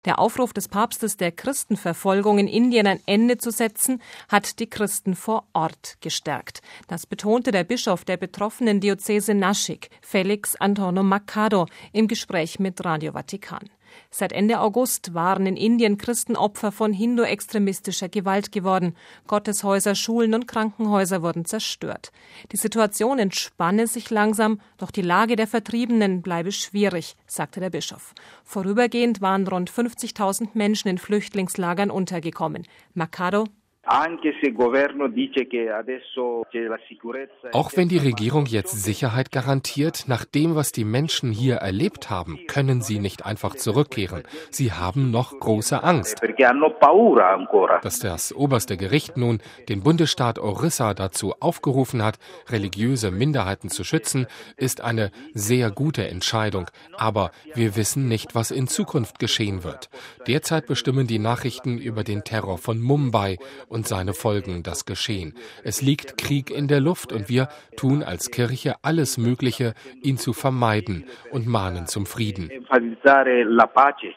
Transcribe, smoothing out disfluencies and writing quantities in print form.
Der Aufruf des Papstes, der Christenverfolgung in Indien ein Ende zu setzen, hat die Christen vor Ort gestärkt. Das betonte der Bischof der betroffenen Diözese Nashik, Felix Antonio Maccado, im Gespräch mit Radio Vatikan. Seit Ende August waren in Indien Christen Opfer von hindu-extremistischer Gewalt geworden. Gotteshäuser, Schulen und Krankenhäuser wurden zerstört. Die Situation entspanne sich langsam, doch die Lage der Vertriebenen bleibe schwierig, sagte der Bischof. Vorübergehend waren rund 50.000 Menschen in Flüchtlingslagern untergekommen. Maccado: Auch wenn die Regierung jetzt Sicherheit garantiert, nach dem, was die Menschen hier erlebt haben, können sie nicht einfach zurückkehren. Sie haben noch große Angst. Dass das oberste Gericht nun den Bundesstaat Orissa dazu aufgerufen hat, religiöse Minderheiten zu schützen, ist eine sehr gute Entscheidung. Aber wir wissen nicht, was in Zukunft geschehen wird. Derzeit bestimmen die Nachrichten über den Terror von Mumbai und seine Folgen das Geschehen. Es liegt Krieg in der Luft und wir tun als Kirche alles Mögliche, ihn zu vermeiden und mahnen zum Frieden.